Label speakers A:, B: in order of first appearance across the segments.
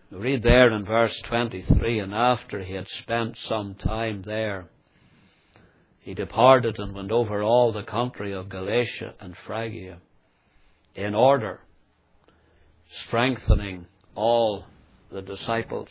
A: We read there in verse 23, and after he had spent some time there, he departed and went over all the country of Galatia and Phrygia, in order, strengthening all the disciples.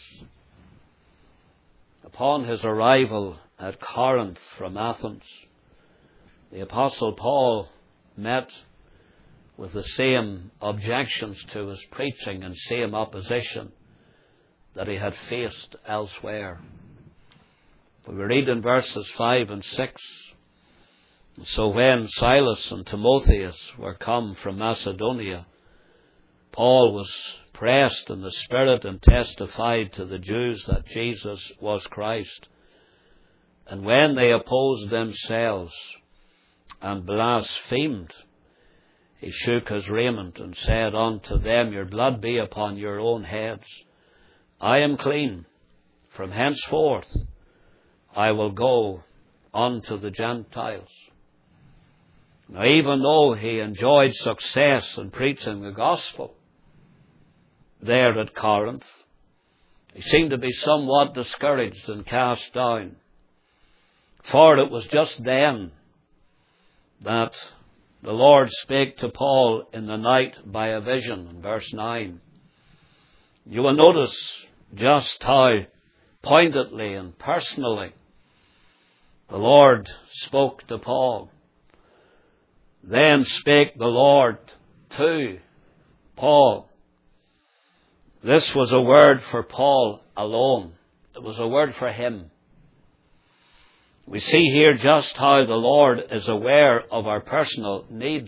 A: Upon his arrival at Corinth from Athens, the Apostle Paul met with the same objections to his preaching and same opposition that he had faced elsewhere. We read in verses 5 and 6, so when Silas and Timotheus were come from Macedonia, Paul was pressed in the Spirit and testified to the Jews that Jesus was Christ. And when they opposed themselves and blasphemed, he shook his raiment and said unto them, your blood be upon your own heads. I am clean. From henceforth I will go unto the Gentiles. Now, even though he enjoyed success in preaching the gospel there at Corinth, he seemed to be somewhat discouraged and cast down. For it was just then that the Lord spake to Paul in the night by a vision, in verse 9. You will notice just how pointedly and personally the Lord spoke to Paul. Then spake the Lord to Paul. This was a word for Paul alone. It was a word for him. We see here just how the Lord is aware of our personal needs,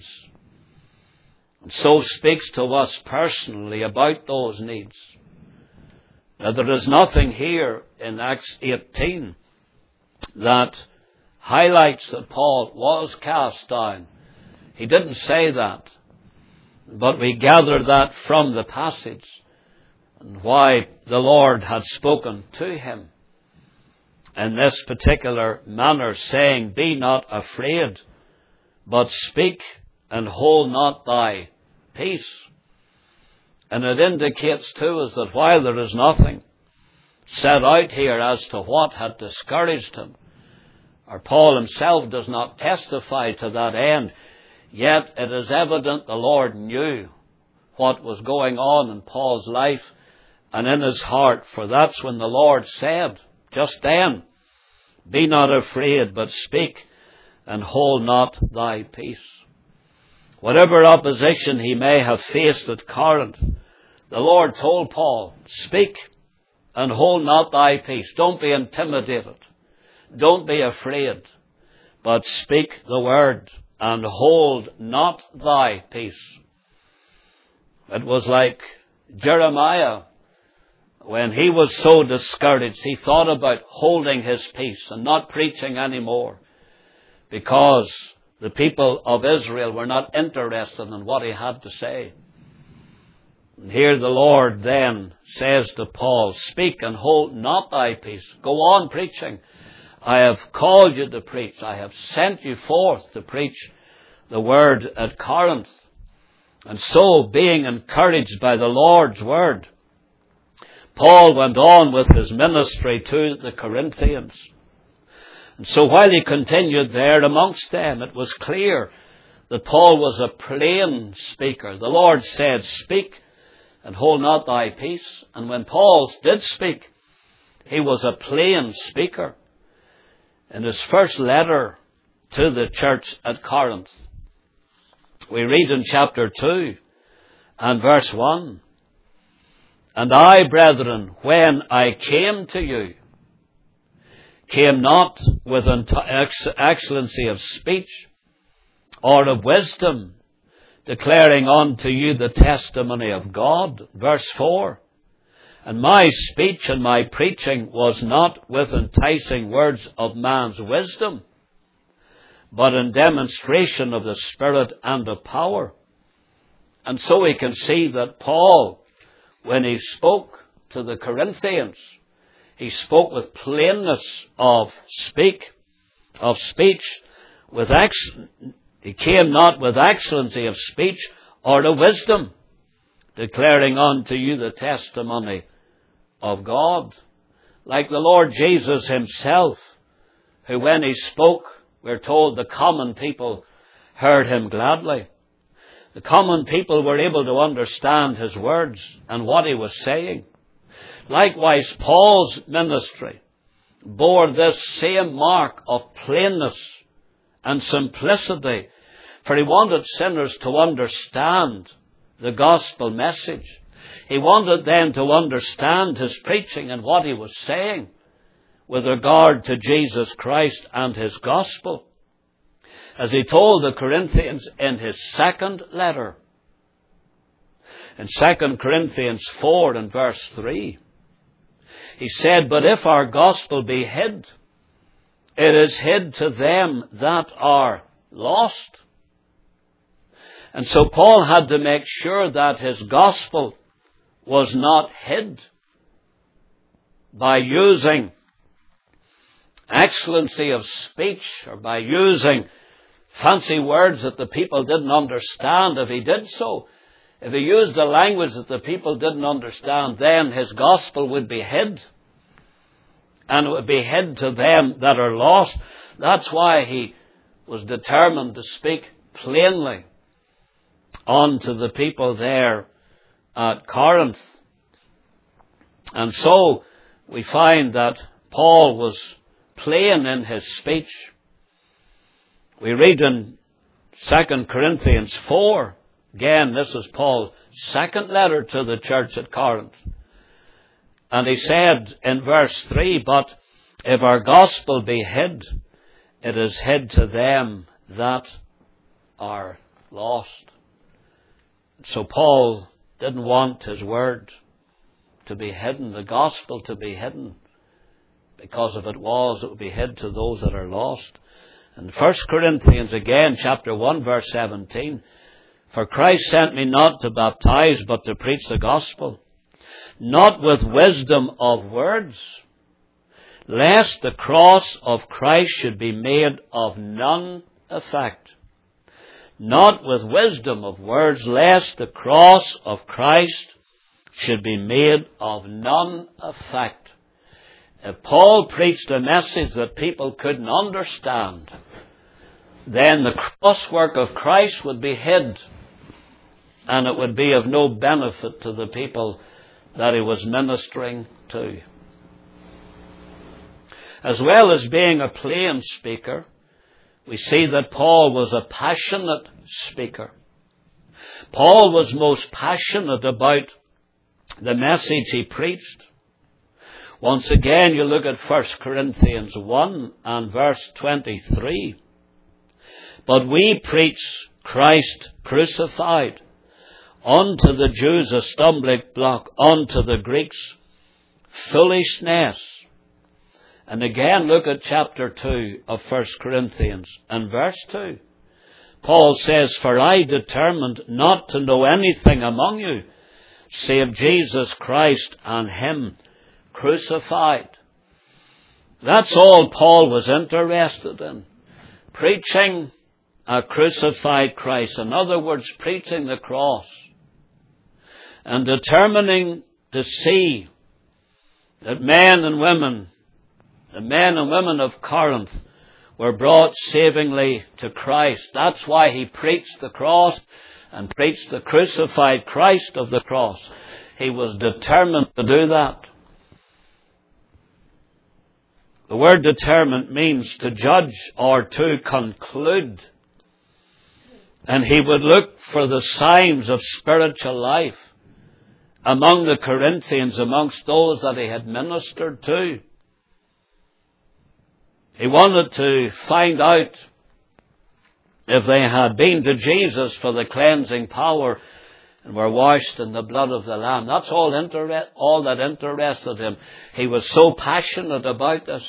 A: and so speaks to us personally about those needs. Now, there is nothing here in Acts 18 that highlights that Paul was cast down. He didn't say that, but we gather that from the passage and why the Lord had spoken to him in this particular manner, saying, be not afraid, but speak and hold not thy peace. And it indicates to us that while there is nothing set out here as to what had discouraged him, or Paul himself does not testify to that end, yet it is evident the Lord knew what was going on in Paul's life and in his heart. For that's when the Lord said, just then, be not afraid, but speak and hold not thy peace. Whatever opposition he may have faced at Corinth, the Lord told Paul, speak and hold not thy peace. Don't be intimidated. Don't be afraid, but speak the word and hold not thy peace. It was like Jeremiah. When he was so discouraged, he thought about holding his peace and not preaching anymore, because the people of Israel were not interested in what he had to say. And here the Lord then says to Paul, speak and hold not thy peace. Go on preaching. I have called you to preach. I have sent you forth to preach the word at Corinth. And so, being encouraged by the Lord's word, Paul went on with his ministry to the Corinthians. And so while he continued there amongst them, it was clear that Paul was a plain speaker. The Lord said, speak and hold not thy peace. And when Paul did speak, he was a plain speaker. In his first letter to the church at Corinth, we read in chapter 2 and verse 1, and I, brethren, when I came to you, came not with excellency of speech or of wisdom, declaring unto you the testimony of God. Verse 4, and my speech and my preaching was not with enticing words of man's wisdom, but in demonstration of the Spirit and of power. And so we can see that Paul, when he spoke to the Corinthians, he spoke with plainness of speech. He came not with excellency of speech or of wisdom, declaring unto you the testimony of God. Like the Lord Jesus himself, who when he spoke, we're told the common people heard him gladly. The common people were able to understand his words and what he was saying. Likewise, Paul's ministry bore this same mark of plainness and simplicity, for he wanted sinners to understand the gospel message. He wanted them to understand his preaching and what he was saying with regard to Jesus Christ and his gospel. As he told the Corinthians in his second letter, in 2 Corinthians 4 and verse 3, he said, "But if our gospel be hid, it is hid to them that are lost." And so Paul had to make sure that his gospel was not hid by using excellency of speech or by using fancy words that the people didn't understand. If he did so, if he used a language that the people didn't understand, then his gospel would be hid. And it would be hid to them that are lost. That's why he was determined to speak plainly unto the people there at Corinth. And so we find that Paul was plain in his speech. We read in 2 Corinthians 4, again, this is Paul's second letter to the church at Corinth. And he said in verse 3, "But if our gospel be hid, it is hid to them that are lost." So Paul didn't want his word to be hidden, the gospel to be hidden, because if it would be hid to those that are lost. In 1 Corinthians again, chapter 1, verse 17, "For Christ sent me not to baptize, but to preach the gospel, not with wisdom of words, lest the cross of Christ should be made of none effect." Not with wisdom of words, lest the cross of Christ should be made of none effect. If Paul preached a message that people couldn't understand, then the cross work of Christ would be hid, and it would be of no benefit to the people that he was ministering to. As well as being a plain speaker, we see that Paul was a passionate speaker. Paul was most passionate about the message he preached. Once again, you look at 1 Corinthians 1 and verse 23. "But we preach Christ crucified, unto the Jews a stumbling block, unto the Greeks foolishness." And again, look at chapter 2 of 1 Corinthians and verse 2. Paul says, "For I determined not to know anything among you, save Jesus Christ and him crucified." That's all Paul was interested in. Preaching a crucified Christ. In other words, preaching the cross. And determining to see that men and women, the men and women of Corinth, were brought savingly to Christ. That's why he preached the cross and preached the crucified Christ of the cross. He was determined to do that. The word determined means to judge or to conclude. And he would look for the signs of spiritual life among the Corinthians, amongst those that he had ministered to. He wanted to find out if they had been to Jesus for the cleansing power and were washed in the blood of the Lamb. That's all that interested him. He was so passionate about this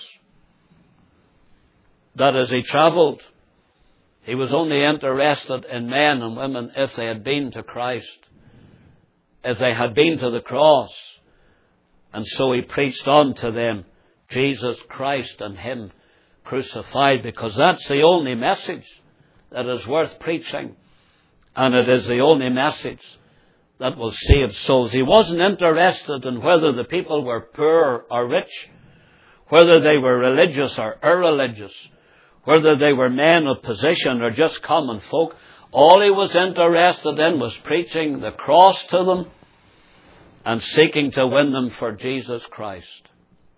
A: that as he travelled, he was only interested in men and women if they had been to Christ, if they had been to the cross. And so he preached on to them Jesus Christ and him crucified, because that's the only message that is worth preaching, and it is the only message that will save souls. He wasn't interested in whether the people were poor or rich, whether they were religious or irreligious, whether they were men of position or just common folk. All he was interested in was preaching the cross to them and seeking to win them for Jesus Christ.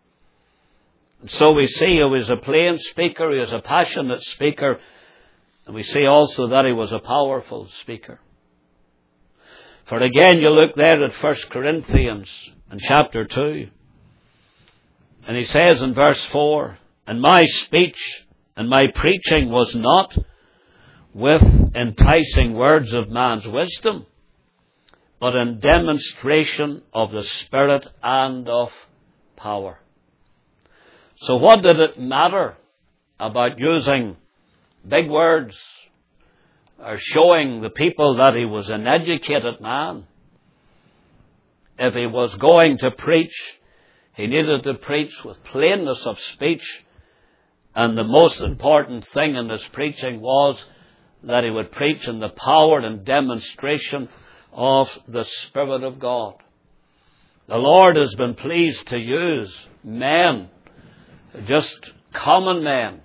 A: And so we see he was a plain speaker, he was a passionate speaker, and we see also that he was a powerful speaker. For again, you look there at 1 Corinthians in chapter 2, and he says in verse 4, "And my speech and my preaching was not with enticing words of man's wisdom, but in demonstration of the Spirit and of power." So what did it matter about using big words or showing the people that he was an educated man? If he was going to preach, he needed to preach with plainness of speech, and the most important thing in his preaching was that he would preach in the power and demonstration of the Spirit of God. The Lord has been pleased to use men, just common men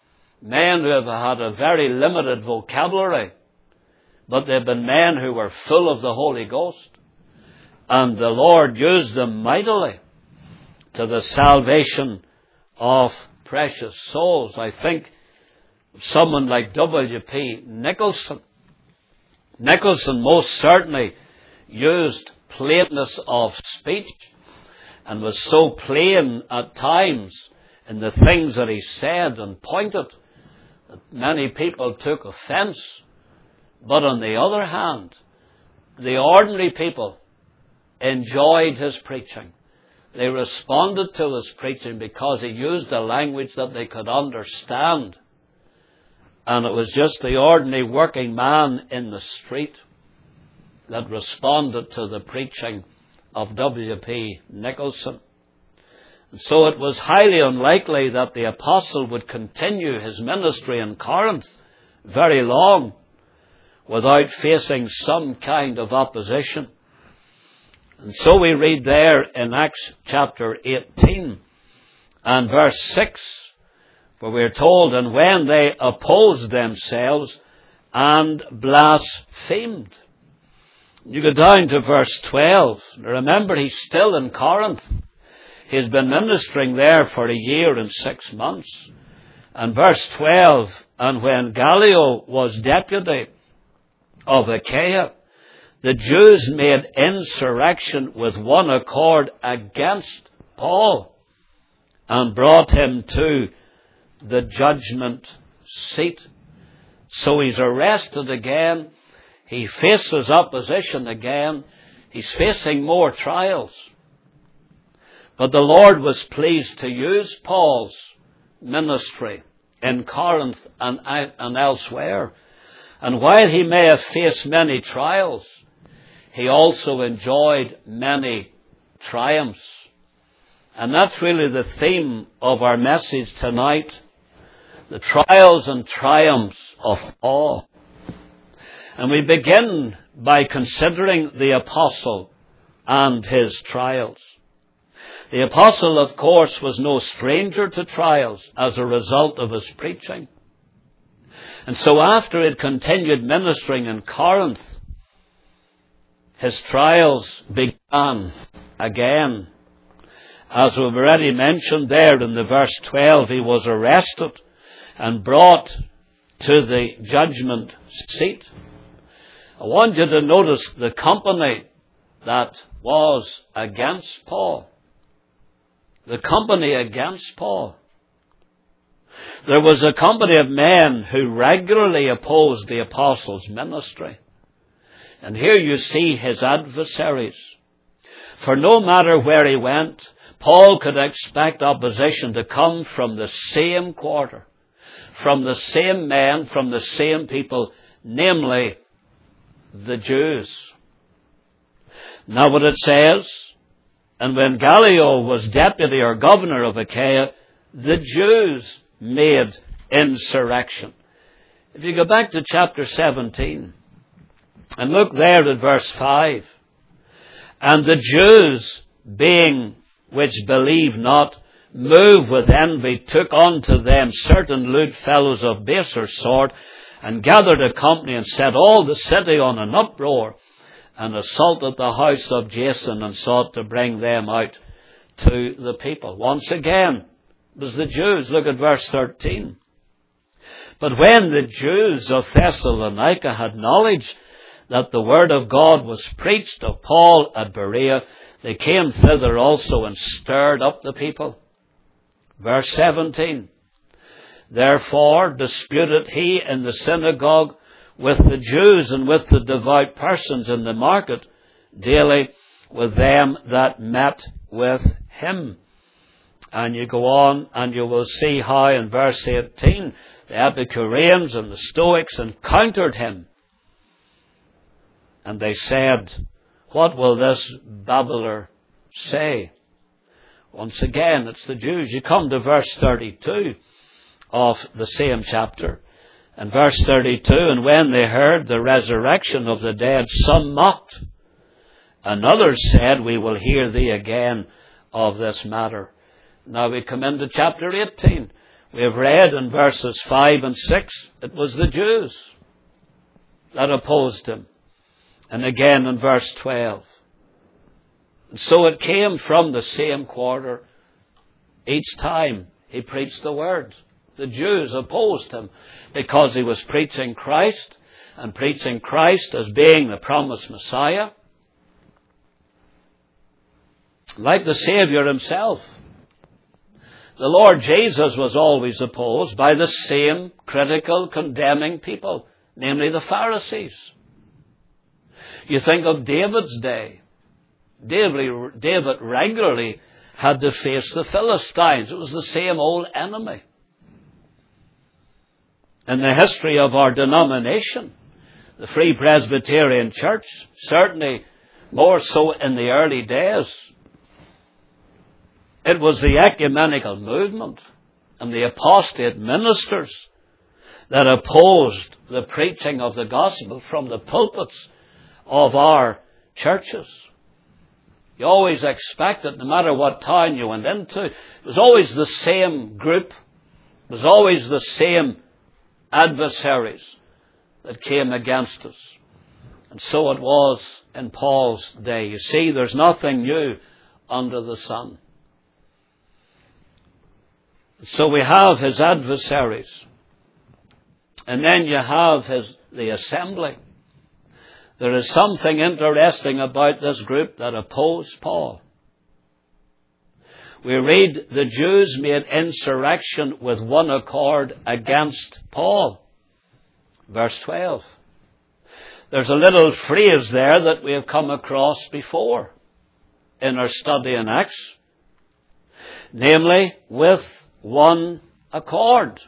A: who have had a very limited vocabulary, but they've been men who were full of the Holy Ghost, and the Lord used them mightily to the salvation of precious souls. I think someone like W.P. Nicholson. Nicholson most certainly used plainness of speech and was so plain at times in the things that he said and pointed that many people took offense. But on the other hand, the ordinary people enjoyed his preaching. They responded to his preaching because he used a language that they could understand. And it was just the ordinary working man in the street that responded to the preaching of W.P. Nicholson. And so it was highly unlikely that the apostle would continue his ministry in Corinth very long without facing some kind of opposition. And so we read there in Acts chapter 18 and verse 6, where we are told, "And when they opposed themselves and blasphemed." You go down to verse 12. Remember, he's still in Corinth. He's been ministering there for 1 year and 6 months. And verse 12, "And when Gallio was deputy of Achaia, the Jews made insurrection with one accord against Paul and brought him to the judgment seat." So he's arrested again. He faces opposition again. He's facing more trials. But the Lord was pleased to use Paul's ministry in Corinth and elsewhere. And while he may have faced many trials, he also enjoyed many triumphs. And that's really the theme of our message tonight: the trials and triumphs of Paul. And we begin by considering the apostle and his trials. The apostle, of course, was no stranger to trials as a result of his preaching. And so after he had continued ministering in Corinth, his trials began again. As we've already mentioned there in the verse 12, he was arrested and brought to the judgment seat. I want you to notice the company that was against Paul. The company against Paul. There was a company of men who regularly opposed the apostles' ministry. And here you see his adversaries. For no matter where he went, Paul could expect opposition to come from the same quarter, from the same men, from the same people, namely the Jews. Now what it says, "And when Gallio was deputy or governor of Achaia, the Jews made insurrection." If you go back to chapter 17 and look there at verse 5, And the Jews, being which believe not, moved with envy, took unto them certain lewd fellows of baser sort, and gathered a company, and set all the city on an uproar, and assaulted the house of Jason, and sought to bring them out to the people. Once again, it was the Jews. Look at verse 13. But when the Jews of Thessalonica had knowledge that the word of God was preached of Paul at Berea, they came thither also, and stirred up the people. Verse 17. Therefore disputed he in the synagogue with the Jews and with the devout persons in the market daily with them that met with him. And you go on and you will see how in verse 18 the Epicureans and the Stoics encountered him. And they said, what will this babbler say? Once again, it's the Jews. You come to verse 32 of the same chapter. And verse 32, and when they heard the resurrection of the dead, some mocked, and others said, we will hear thee again of this matter. Now we come into chapter 18. We have read in verses 5 and 6, it was the Jews that opposed him. And again in verse 12. And so it came from the same quarter. Each time he preached the word, the Jews opposed him because he was preaching Christ, and preaching Christ as being the promised Messiah, like the Savior himself. The Lord Jesus was always opposed by the same critical, condemning people, namely the Pharisees. You think of David's day. David regularly had to face the Philistines. It was the same old enemy. In the history of our denomination, the Free Presbyterian Church, certainly more so in the early days, it was the ecumenical movement and the apostate ministers that opposed the preaching of the gospel from the pulpits of our churches. You always expected, no matter what town you went into, it was always the same group. It was always the same adversaries that came against us. And so it was in Paul's day. You see, there's nothing new under the sun. So we have his adversaries. And then you have the assembly. There is something interesting about this group that opposed Paul. We read the Jews made insurrection with one accord against Paul. Verse 12. There's a little phrase there that we have come across before in our study in Acts. Namely, with one accord.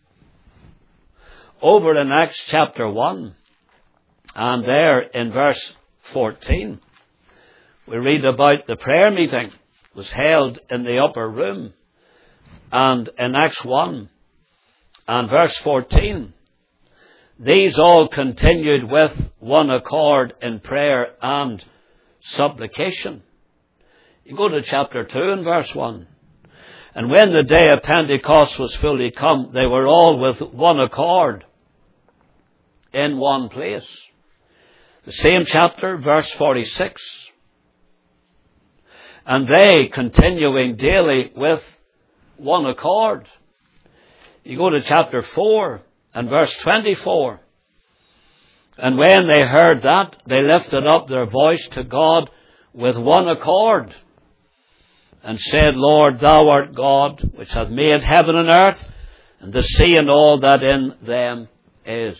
A: Over in Acts chapter 1. And there in verse 14, we read about the prayer meeting was held in the upper room. And in Acts 1 and verse 14, these all continued with one accord in prayer and supplication. You go to chapter 2 and verse 1. And when the day of Pentecost was fully come, they were all with one accord in one place. The same chapter, verse 46. And they continuing daily with one accord. You go to chapter 4 and verse 24. And when they heard that, they lifted up their voice to God with one accord, and said, Lord, thou art God, which hath made heaven and earth, and the sea and all that in them is.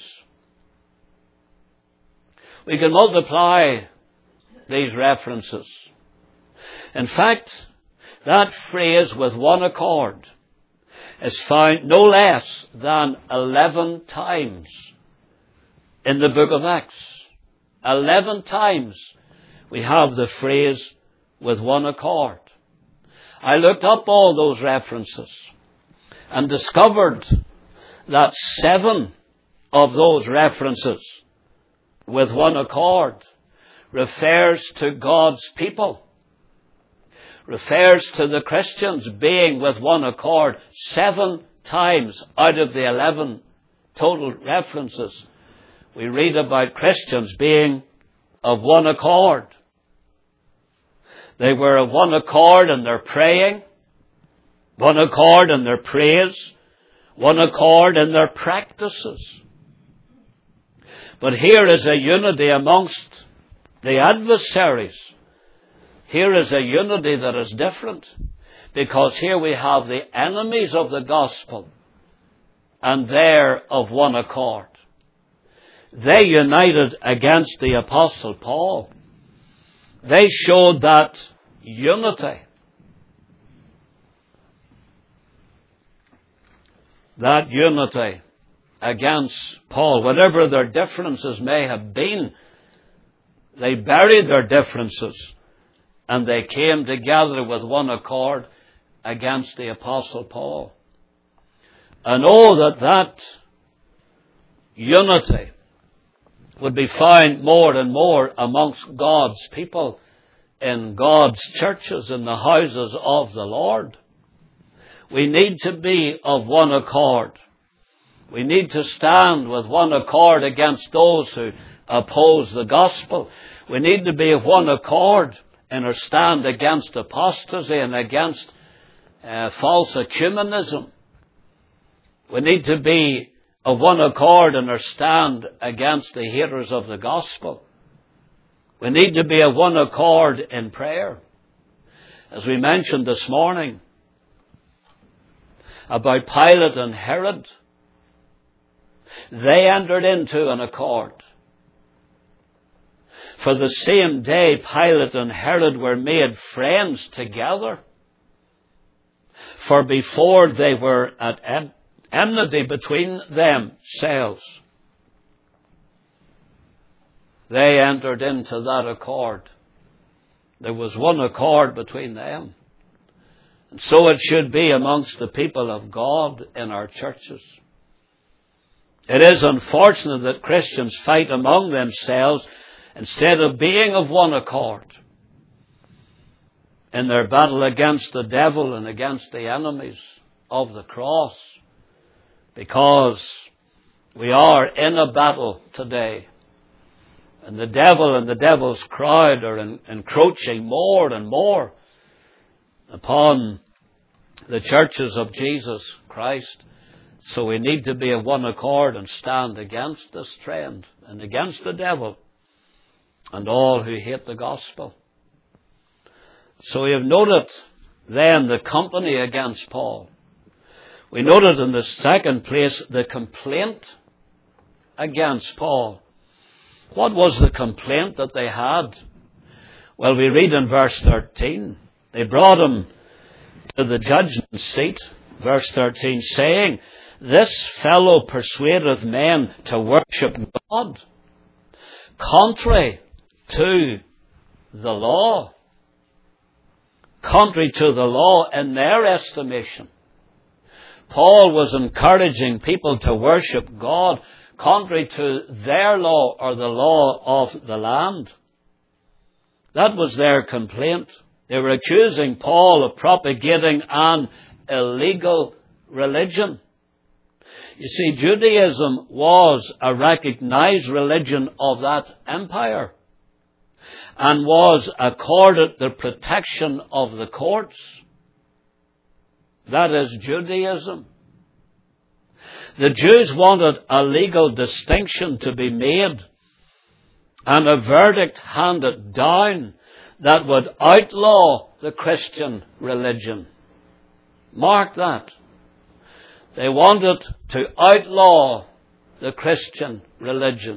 A: We can multiply these references. In fact, that phrase, with one accord, is found no less than 11 times in the book of Acts. 11 times we have the phrase, with one accord. I looked up all those references and discovered that 7 of those references with one accord refers to God's people, refers to the Christians being with one accord 7 times out of the 11 total references. We read about Christians being of one accord. They were of one accord in their praying, one accord in their praise, one accord in their practices. But here is a unity amongst the adversaries. Here is a unity that is different, because here we have the enemies of the gospel, and they're of one accord. They united against the Apostle Paul. They showed that unity. That unity against Paul. Whatever their differences may have been, they buried their differences and they came together with one accord against the Apostle Paul. And that unity would be found more and more amongst God's people, in God's churches, in the houses of the Lord. We need to be of one accord. We need to stand with one accord against those who oppose the gospel. We need to be of one accord in our stand against apostasy and against false ecumenism. We need to be of one accord in our stand against the haters of the gospel. We need to be of one accord in prayer. As we mentioned this morning about Pilate and Herod, they entered into an accord. For the same day, Pilate and Herod were made friends together. For before they were at enmity between themselves. They entered into that accord. There was one accord between them. And so it should be amongst the people of God in our churches. It is unfortunate that Christians fight among themselves instead of being of one accord in their battle against the devil and against the enemies of the cross. Because we are in a battle today. And the devil and the devil's crowd are encroaching more and more upon the churches of Jesus Christ. So we need to be of one accord and stand against this trend and against the devil and all who hate the gospel. So we have noted then the company against Paul. We noted in the second place the complaint against Paul. What was the complaint that they had? Well, we read in verse 13. They brought him to the judgment seat, verse 13, saying, "This fellow persuadeth men to worship God, contrary to the law." Contrary to the law in their estimation. Paul was encouraging people to worship God contrary to their law or the law of the land. That was their complaint. They were accusing Paul of propagating an illegal religion. You see, Judaism was a recognized religion of that empire and was accorded the protection of the courts. That is Judaism. The Jews wanted a legal distinction to be made and a verdict handed down that would outlaw the Christian religion. Mark that. They wanted to outlaw the Christian religion.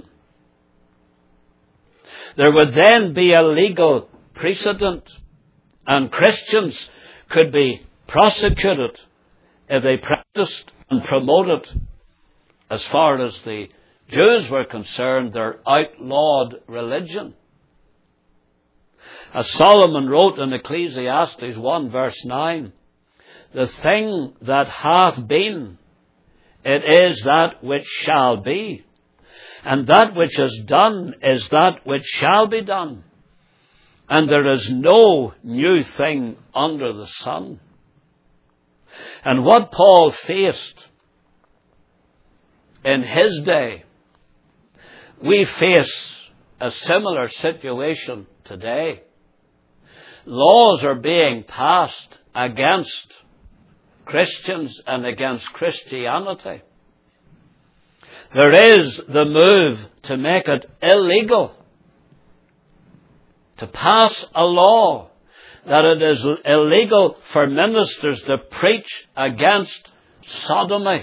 A: There would then be a legal precedent, and Christians could be prosecuted if they practiced and promoted, as far as the Jews were concerned, their outlawed religion. As Solomon wrote in Ecclesiastes 1 verse 9, "The thing that hath been, it is that which shall be, and that which is done is that which shall be done." And there is no new thing under the sun. And what Paul faced in his day, we face a similar situation today. Laws are being passed against Christians and against Christianity. There is the move to make it illegal, to pass a law that it is illegal for ministers to preach against sodomy.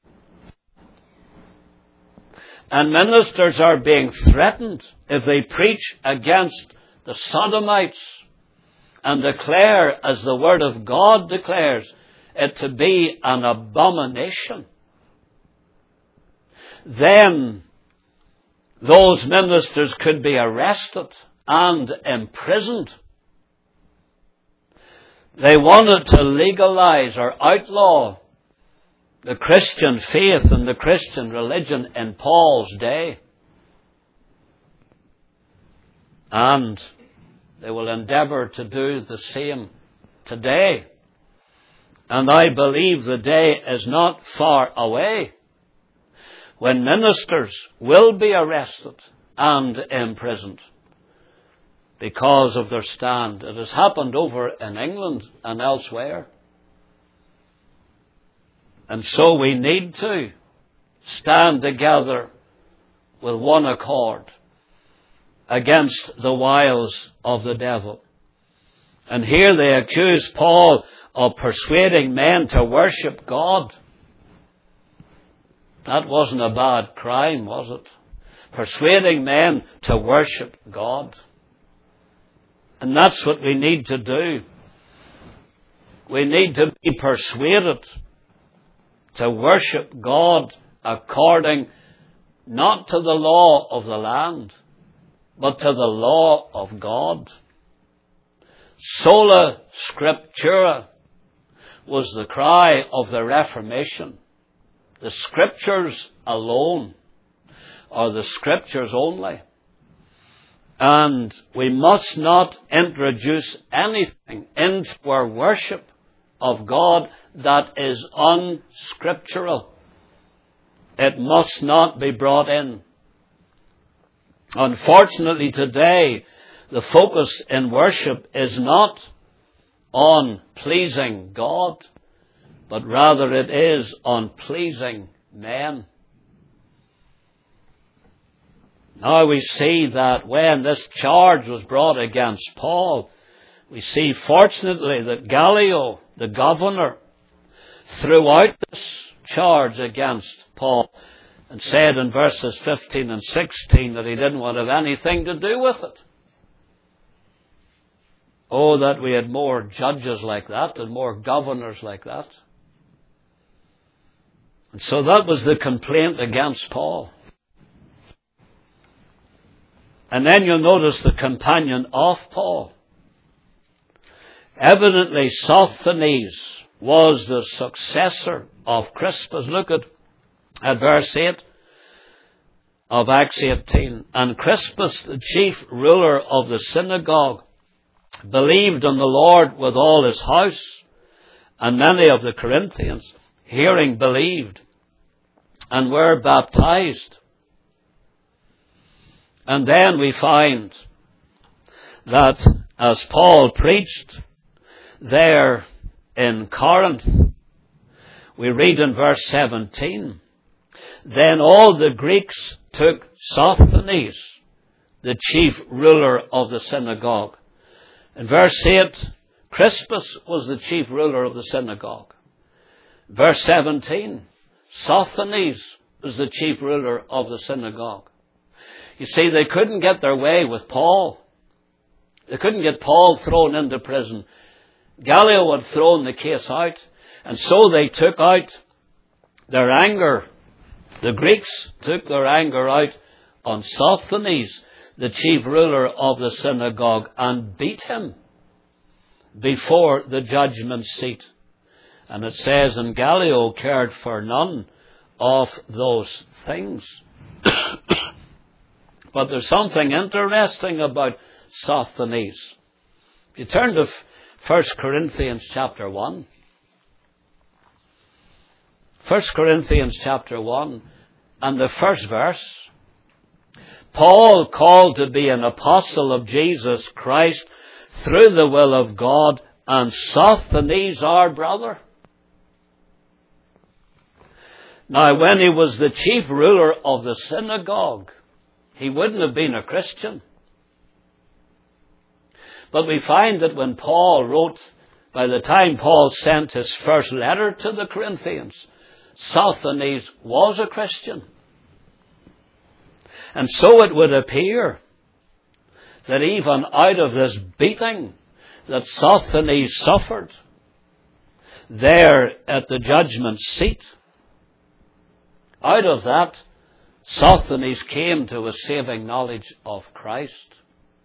A: And ministers are being threatened if they preach against the sodomites and declare, as the Word of God declares, it to be an abomination. Then those ministers could be arrested and imprisoned. They wanted to legalize or outlaw the Christian faith and the Christian religion in Paul's day. And they will endeavour to do the same today. And I believe the day is not far away when ministers will be arrested and imprisoned because of their stand. It has happened over in England and elsewhere. And so we need to stand together with one accord against the wiles of the devil. And here they accuse Paul of persuading men to worship God. That wasn't a bad crime, was it? Persuading men to worship God. And that's what we need to do. We need to be persuaded to worship God according not to the law of the land, but to the law of God. Sola Scriptura was the cry of the Reformation. The Scriptures alone, or the Scriptures only. And we must not introduce anything into our worship of God that is unscriptural. It must not be brought in. Unfortunately today, the focus in worship is not on pleasing God, but rather it is on pleasing men. Now we see that when this charge was brought against Paul, we see fortunately that Gallio, the governor, threw out this charge against Paul and said in verses 15 and 16 that he didn't want to have anything to do with it. Oh, that we had more judges like that and more governors like that. And so that was the complaint against Paul. And then you'll notice the companion of Paul. Evidently, Sosthenes was the successor of Crispus. Look at verse 8 of Acts 18. And Crispus, the chief ruler of the synagogue, believed in the Lord with all his house, and many of the Corinthians, hearing, believed and were baptized. And then we find that as Paul preached there in Corinth, we read in verse 17, then all the Greeks took Sosthenes, the chief ruler of the synagogue. In verse 8, Crispus was the chief ruler of the synagogue. Verse 17, Sosthenes was the chief ruler of the synagogue. You see, they couldn't get their way with Paul. They couldn't get Paul thrown into prison. Gallio had thrown the case out, and so they took out their anger. The Greeks took their anger out on Sosthenes, the chief ruler of the synagogue, and beat him before the judgment seat. And it says, and Gallio cared for none of those things. But there's something interesting about Sosthenes. If you turn to 1 Corinthians chapter 1. 1 Corinthians chapter 1 and the first verse. Paul, called to be an apostle of Jesus Christ through the will of God, and Sosthenes our brother. Now, when he was the chief ruler of the synagogue, he wouldn't have been a Christian. But we find that when Paul wrote, by the time Paul sent his first letter to the Corinthians, Sosthenes was a Christian. And so it would appear that even out of this beating that Sosthenes suffered there at the judgment seat, out of that, Sosthenes came to a saving knowledge of Christ.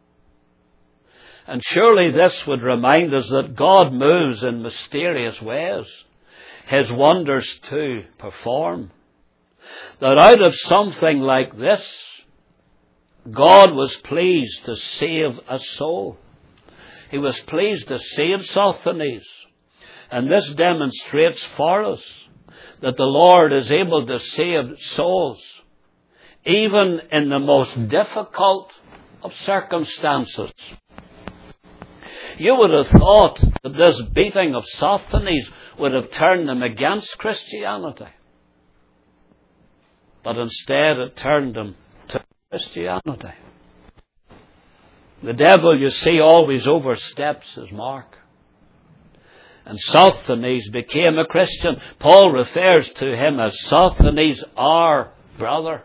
A: And surely this would remind us that God moves in mysterious ways, His wonders to perform. That out of something like this, God was pleased to save a soul. He was pleased to save Sosthenes. And this demonstrates for us that the Lord is able to save souls, even in the most difficult of circumstances. You would have thought that this beating of Sosthenes would have turned them against Christianity. But instead it turned them to Christianity. The devil, you see, always oversteps his mark. And Sosthenes became a Christian. Paul refers to him as Sosthenes, our brother.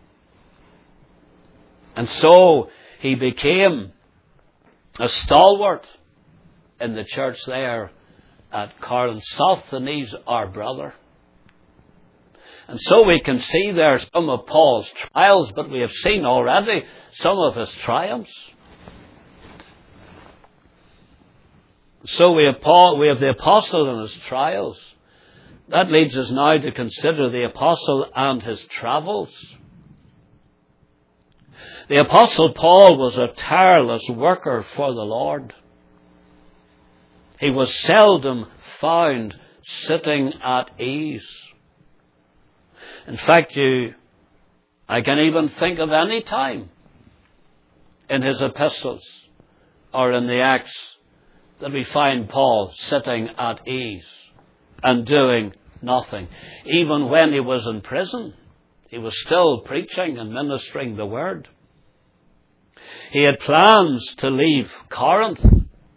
A: And so he became a stalwart in the church there at Corinth. Sosthenes, our brother. And so we can see there some of Paul's trials, but we have seen already some of his triumphs. So we have the apostle and his trials. That leads us now to consider the apostle and his travels. The apostle Paul was a tireless worker for the Lord. He was seldom found sitting at ease. In fact, I can even think of any time in his epistles or in the Acts that we find Paul sitting at ease and doing nothing. Even when he was in prison, he was still preaching and ministering the word. He had plans to leave Corinth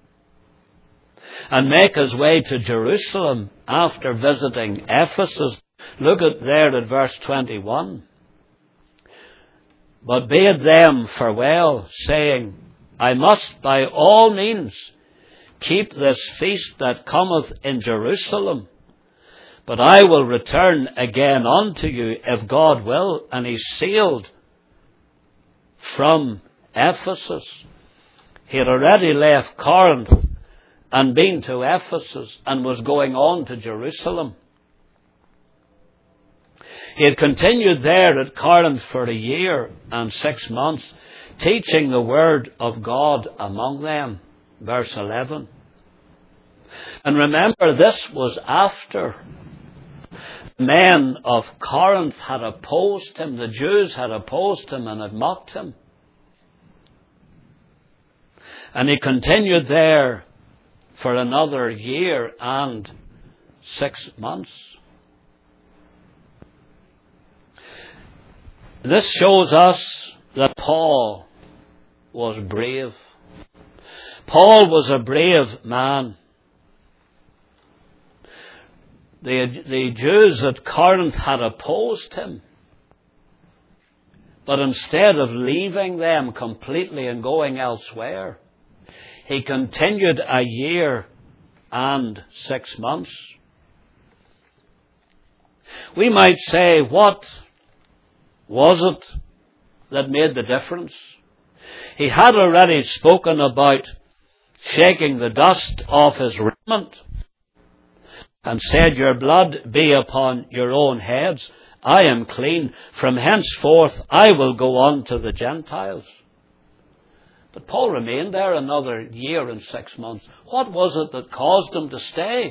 A: and make his way to Jerusalem after visiting Ephesus. Look at verse 21. But bade them farewell, saying, I must by all means keep this feast that cometh in Jerusalem, but I will return again unto you, if God will. And he sailed from Ephesus. He had already left Corinth and been to Ephesus and was going on to Jerusalem. He had continued there at Corinth for 1 year and 6 months, teaching the word of God among them. Verse 11. And remember, this was after the men of Corinth had opposed him. The Jews had opposed him and had mocked him. And he continued there for another 1 year and 6 months. This shows us that Paul was brave. Paul was a brave man. The Jews at Corinth had opposed him. But instead of leaving them completely and going elsewhere, he continued 1 year and 6 months. We might say, what was it that made the difference? He had already spoken about shaking the dust off his raiment and said, your blood be upon your own heads. I am clean. From henceforth I will go on to the Gentiles. But Paul remained there another year and 6 months. What was it that caused him to stay?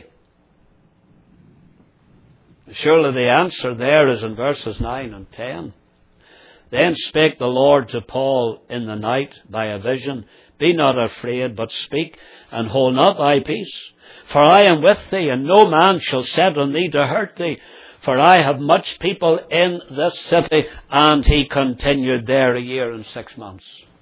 A: Surely the answer there is in verses 9 and 10. Then spake the Lord to Paul in the night by a vision, Be not afraid, but speak, and hold not thy peace. For I am with thee, and no man shall set on thee to hurt thee. For I have much people in this city. And he continued there a year and 6 months.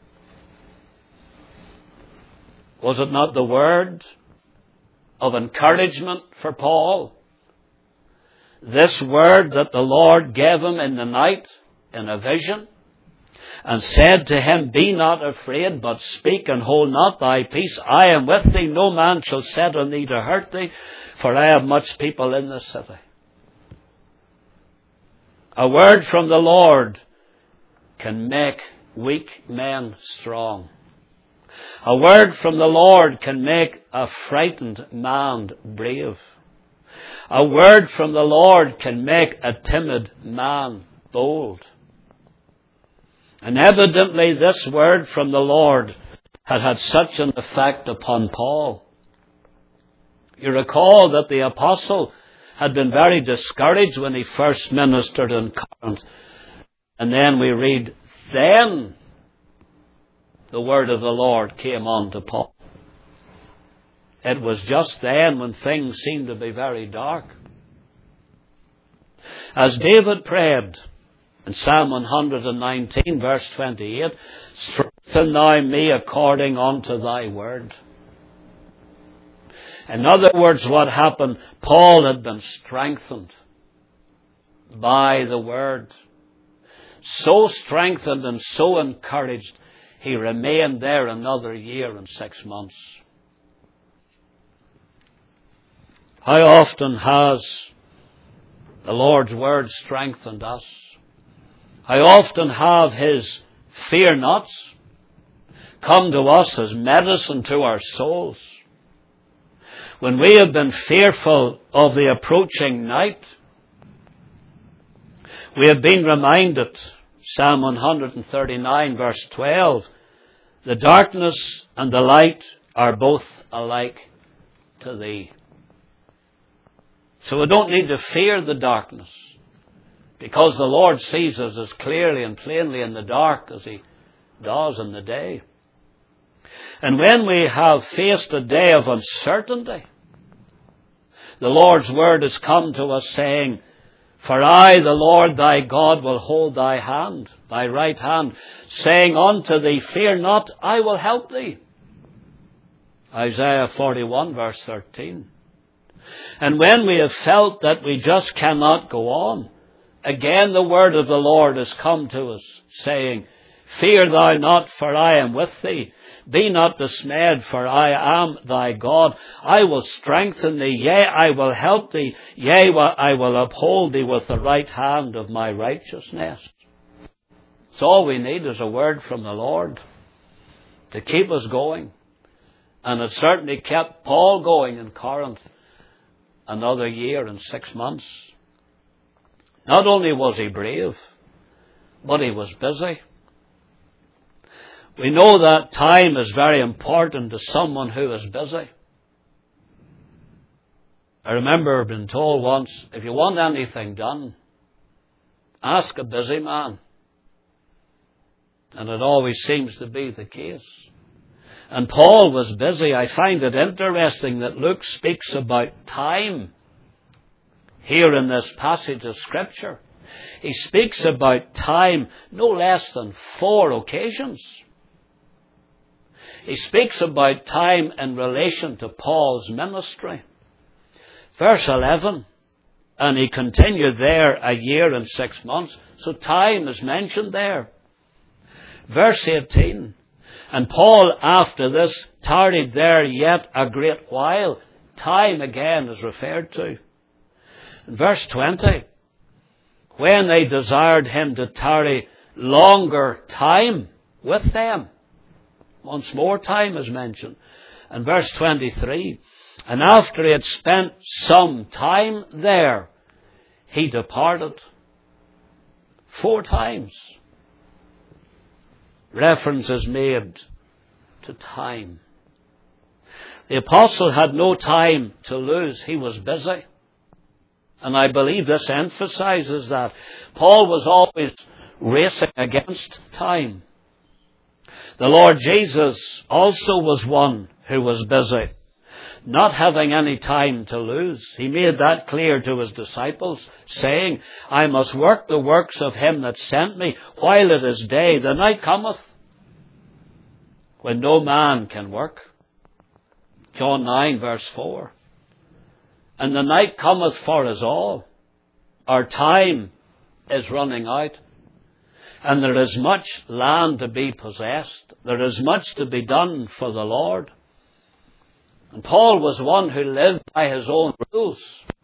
A: Was it not the word of encouragement for Paul? This word that the Lord gave him in the night, in a vision, and said to him, Be not afraid, but speak, and hold not thy peace. I am with thee, no man shall set on thee to hurt thee, for I have much people in this city. A word from the Lord can make weak men strong. A word from the Lord can make a frightened man brave. A word from the Lord can make a timid man bold. And evidently this word from the Lord had such an effect upon Paul. You recall that the apostle had been very discouraged when he first ministered in Corinth. And then we read, Then the word of the Lord came on to Paul. It was just then when things seemed to be very dark. As David prayed in Psalm 119, verse 28, Strengthen thou me according unto thy word. In other words, what happened? Paul had been strengthened by the word. So strengthened and so encouraged, he remained there another year and 6 months. How often has the Lord's word strengthened us? How often have his fear nots come to us as medicine to our souls? When we have been fearful of the approaching night, we have been reminded, Psalm 139 verse 12, the darkness and the light are both alike to thee. So we don't need to fear the darkness, because the Lord sees us as clearly and plainly in the dark as he does in the day. And when we have faced a day of uncertainty, the Lord's word has come to us saying, For I, the Lord thy God, will hold thy hand, thy right hand, saying unto thee, Fear not, I will help thee. Isaiah 41 verse 13. And when we have felt that we just cannot go on, again the word of the Lord has come to us, saying, Fear thou not, for I am with thee. Be not dismayed, for I am thy God. I will strengthen thee, yea, I will help thee, yea, I will uphold thee with the right hand of my righteousness. So all we need is a word from the Lord to keep us going. And it certainly kept Paul going in Corinth another year and 6 months. Not only was he brave, but he was busy. We know that time is very important to someone who is busy. I remember being told once, if you want anything done, ask a busy man. And it always seems to be the case. And Paul was busy. I find it interesting that Luke speaks about time here in this passage of Scripture. He speaks about time no less than 4 occasions. He speaks about time in relation to Paul's ministry. Verse 11, and he continued there a year and 6 months. So time is mentioned there. Verse 18, and Paul after this tarried there yet a great while. Time again is referred to. In verse 20, when they desired him to tarry longer time with them. Once more time is mentioned. And verse 23, and after he had spent some time there, he departed. 4 times. Reference is made to time. The apostle had no time to lose. He was busy. And I believe this emphasizes that. Paul was always racing against time. The Lord Jesus also was one who was busy, not having any time to lose. He made that clear to his disciples, saying, I must work the works of him that sent me while it is day. The night cometh when no man can work. John 9 verse 4. And the night cometh for us all. Our time is running out. And there is much land to be possessed. There is much to be done for the Lord. And Paul was one who lived by his own rules.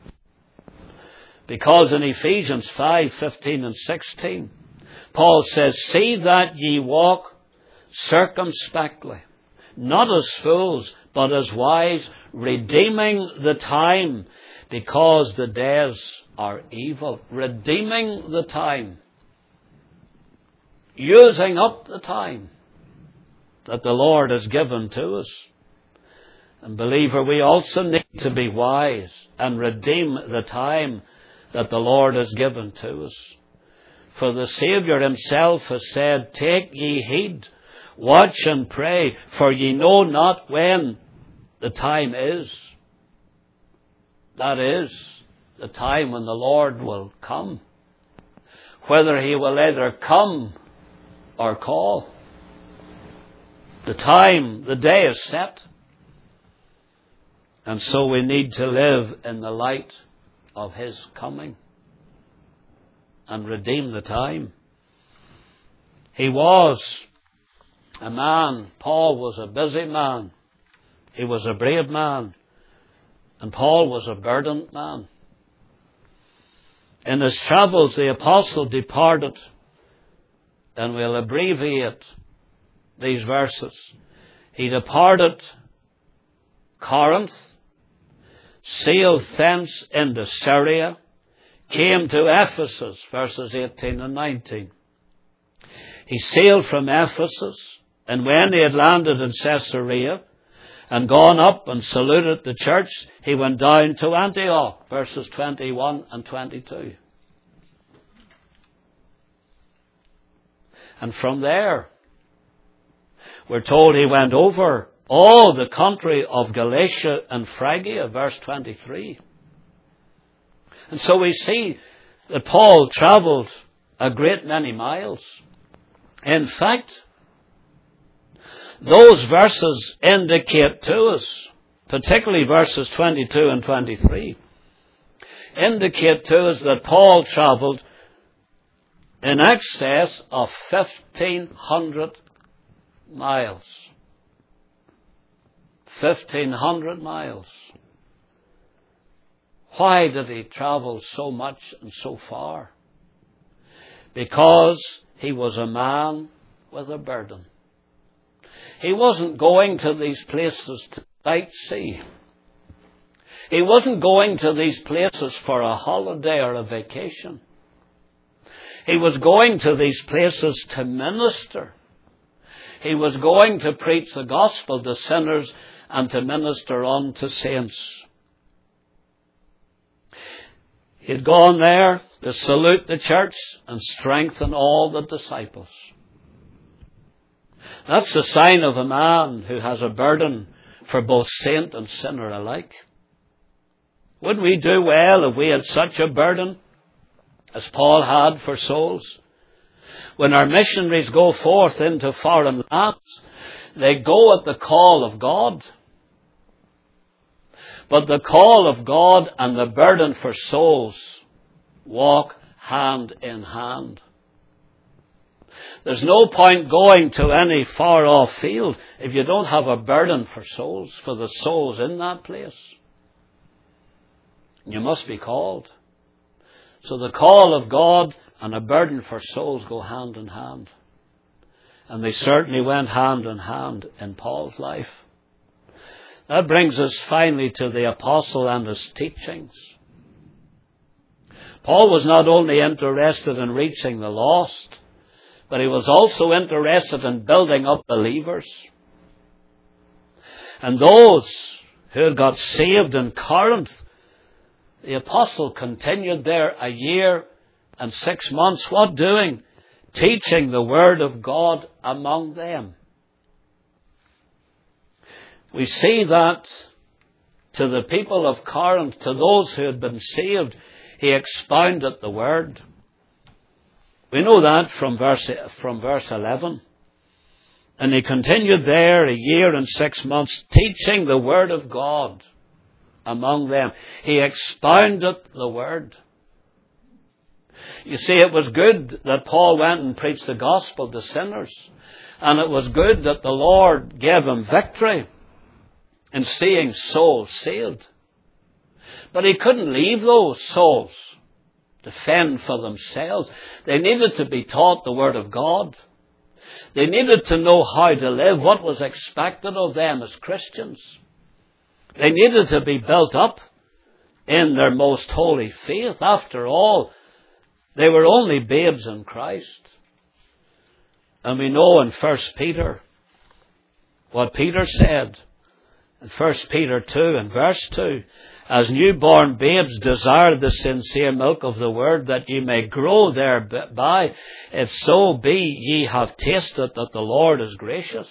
A: Because in Ephesians 5:15 and 16, Paul says, see that ye walk circumspectly, not as fools, but as wise, redeeming the time, because the days are evil. Redeeming the time. Using up the time that the Lord has given to us. And believer, we also need to be wise and redeem the time that the Lord has given to us. For the Saviour himself has said, take ye heed, watch and pray, for ye know not when the time is. That is, the time when the Lord will come. Whether he will either come or call. The time, the day is set. And so we need to live in the light of his coming and redeem the time. He was a man. Paul was a busy man. He was a brave man. And Paul was a burdened man. In his travels, the apostle departed, and we'll abbreviate these verses. He departed Corinth, sailed thence into Syria, came to Ephesus, verses 18 and 19. He sailed from Ephesus, and when he had landed in Caesarea and gone up and saluted the church, he went down to Antioch, verses 21 and 22. And from there, we're told he went over all the country of Galatia and Phrygia, verse 23. And so we see that Paul travelled a great many miles. In fact, those verses indicate to us, particularly verses 22 and 23, indicate to us that Paul travelled in excess of 1,500 miles. 1,500 miles. Why did he travel so much and so far? Because he was a man with a burden. He wasn't going to these places to sightsee. He wasn't going to these places for a holiday or a vacation. He was going to these places to minister. He was going to preach the gospel to sinners and to minister unto saints. He had gone there to salute the church and strengthen all the disciples. That's the sign of a man who has a burden for both saint and sinner alike. Wouldn't we do well if we had such a burden as Paul had for souls? When our missionaries go forth into foreign lands, they go at the call of God. But the call of God and the burden for souls walk hand in hand. There's no point going to any far off field if you don't have a burden for souls, for the souls in that place. You must be called. So the call of God and a burden for souls go hand in hand. And they certainly went hand in hand in Paul's life. That brings us finally to the apostle and his teachings. Paul was not only interested in reaching the lost, but he was also interested in building up believers. And those who had got saved in Corinth, the apostle continued there a year and 6 months. What doing? Teaching the word of God among them. We see that to the people of Corinth, to those who had been saved, he expounded the word. We know that from verse 11. And he continued there a year and 6 months, teaching the word of God among them. He expounded the word. You see, it was good that Paul went and preached the gospel to sinners. And it was good that the Lord gave him victory in seeing souls saved. But he couldn't leave those souls to fend for themselves. They needed to be taught the word of God. They needed to know how to live, what was expected of them as Christians. They needed to be built up in their most holy faith. After all, they were only babes in Christ. And we know in 1 Peter what Peter said. In 1 Peter 2 and verse 2, as newborn babes desire the sincere milk of the word, that ye may grow thereby, if so be ye have tasted that the Lord is gracious.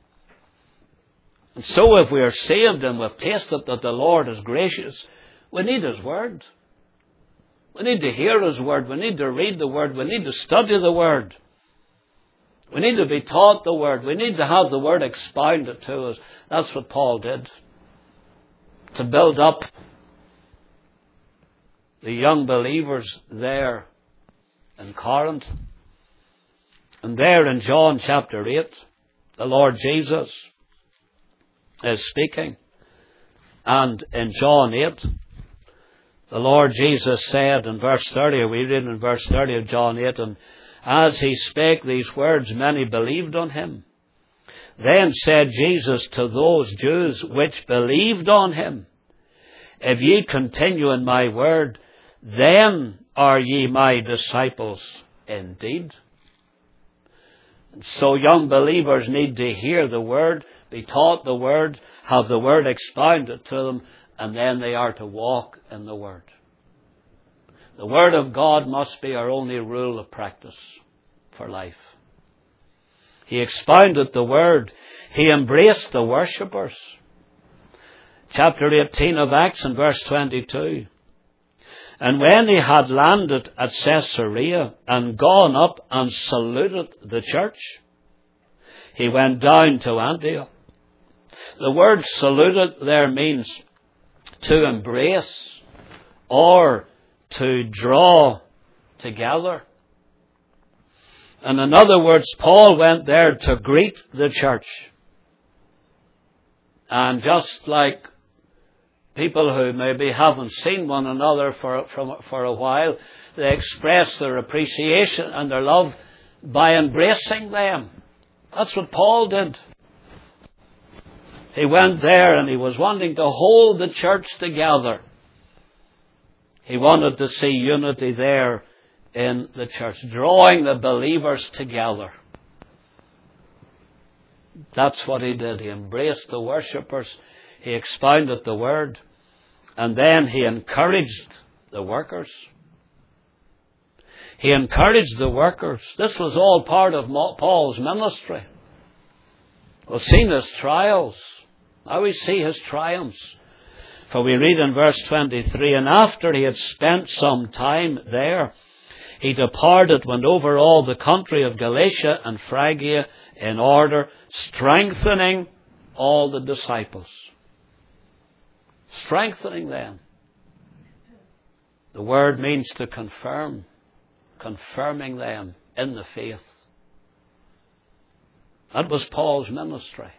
A: And so if we are saved and we've tasted that the Lord is gracious, we need His word. We need to hear His word. We need to read the word. We need to study the word. We need to be taught the word. We need to have the word expounded to us. That's what Paul did. To build up the young believers there in Corinth. And there in John chapter 8, the Lord Jesus is speaking. And in John 8, the Lord Jesus said in verse 30, we read in verse 30 of John 8, and as he spake these words, many believed on him. Then said Jesus to those Jews which believed on him, if ye continue in my word, then are ye my disciples indeed. And so young believers need to hear the word, be taught the word, have the word expounded to them, and then they are to walk in the word. The word of God must be our only rule of practice for life. He expounded the word. He embraced the worshippers. Chapter 18 of Acts and verse 22. And when he had landed at Caesarea and gone up and saluted the church, he went down to Antioch. The word saluted there means to embrace or to draw together. And in other words, Paul went there to greet the church. And just like people who maybe haven't seen one another for a while, they express their appreciation and their love by embracing them. That's what Paul did. He went there and he was wanting to hold the church together. He wanted to see unity there in the church, drawing the believers together. That's what he did. He embraced the worshippers. He expounded the word. And then he encouraged the workers. He encouraged the workers. This was all part of Paul's ministry. We've seen his trials. Now we see his triumphs. For we read in verse 23, and after he had spent some time there, he departed, went over all the country of Galatia and Phrygia in order, strengthening all the disciples. Strengthening them. The word means to confirm, confirming them in the faith. That was Paul's ministry.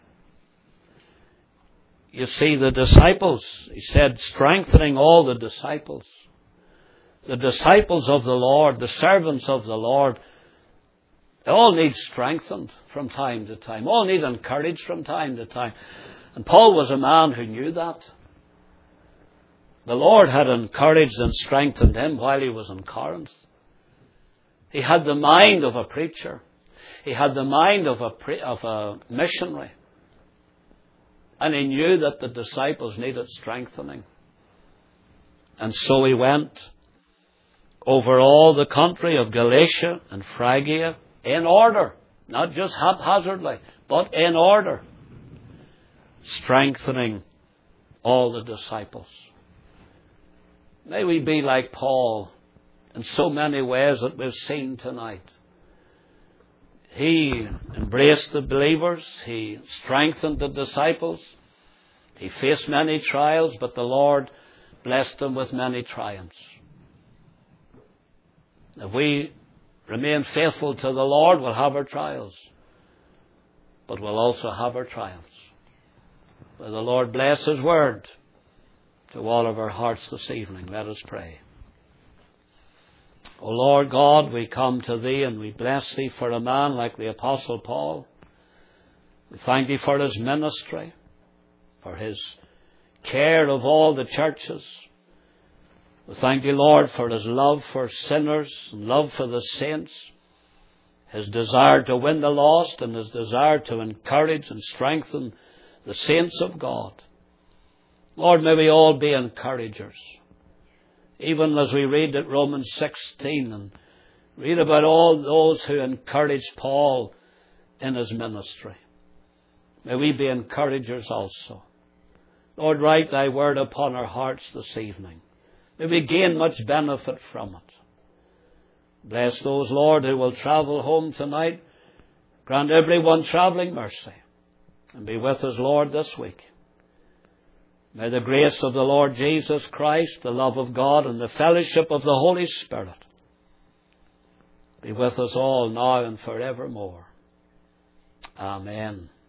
A: You see, the disciples, he said, strengthening all the disciples. The disciples of the Lord, the servants of the Lord, they all need strengthened from time to time. All need encouraged from time to time. And Paul was a man who knew that. The Lord had encouraged and strengthened him while he was in Corinth. He had the mind of a preacher. He had the mind of a missionary. And he knew that the disciples needed strengthening. And so he went over all the country of Galatia and Phrygia in order, not just haphazardly, but in order, strengthening all the disciples. May we be like Paul in so many ways that we've seen tonight. He embraced the believers. He strengthened the disciples. He faced many trials, but the Lord blessed them with many triumphs. If we remain faithful to the Lord, we'll have our trials, but we'll also have our triumphs. May the Lord bless His word to all of our hearts this evening. Let us pray. O Lord God, we come to Thee and we bless Thee for a man like the Apostle Paul. We thank Thee for his ministry, for his care of all the churches. We thank Thee, Lord, for his love for sinners and love for the saints, his desire to win the lost and his desire to encourage and strengthen the saints of God. Lord, may we all be encouragers. Even as we read at Romans 16 and read about all those who encouraged Paul in his ministry. May we be encouragers also. Lord, write Thy word upon our hearts this evening. May we gain much benefit from it. Bless those, Lord, who will travel home tonight. Grant everyone travelling mercy. And be with us, Lord, this week. May the grace of the Lord Jesus Christ, the love of God, and the fellowship of the Holy Spirit be with us all now and forevermore. Amen.